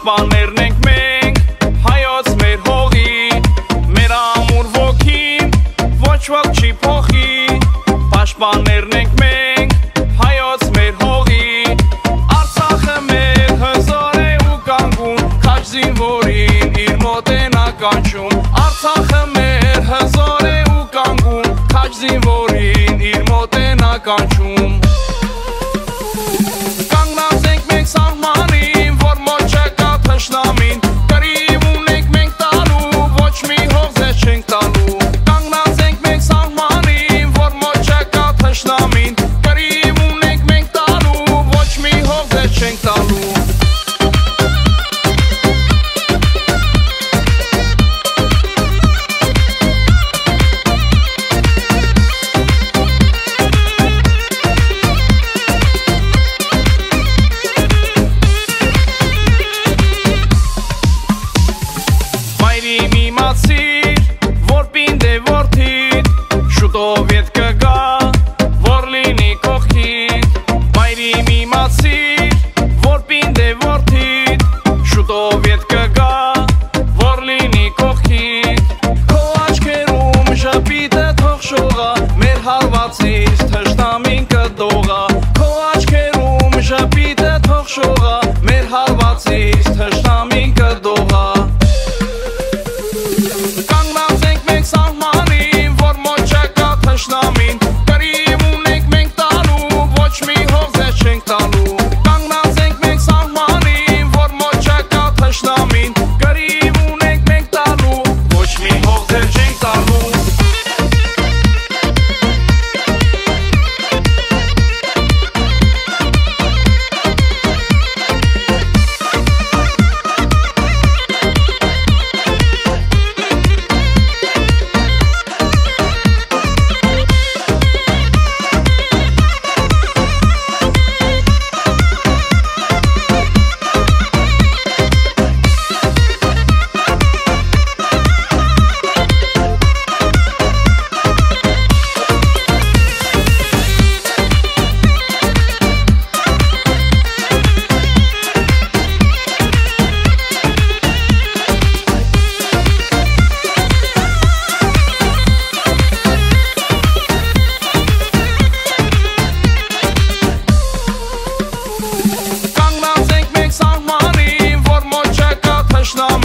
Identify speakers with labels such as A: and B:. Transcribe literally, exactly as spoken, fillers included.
A: Պաշտպաններն ենք մենք հայոց մեր հողի, մեր ամուր ոգին ոչ ոք չի փոխի, պաշտպաններն ենք մենք հայոց մեր հողի, Արցախը մեր հզոր է ու կանգուն, քաջ զինվորին իր մոտ է նա կանչում, Արցախը մեր հզոր է ու կանգուն, քաջ զինվորին իր մոտ է նա կանչում։ Որ պինդ է որդիդ, շուտով ետ կգա, որ լինի կողքիդ, մայրի մի մացիր, որ պինդ է որդիդ, շուտով ետ կգա, որ լինի կողքիդ, քո աչքերում ժպիտը թող շողա, մեր հարվածից թշնամին կդողա, քո աչքերում ժպիտը թող շողա, մեր հարվածից թշնամին կդողա։ Նամ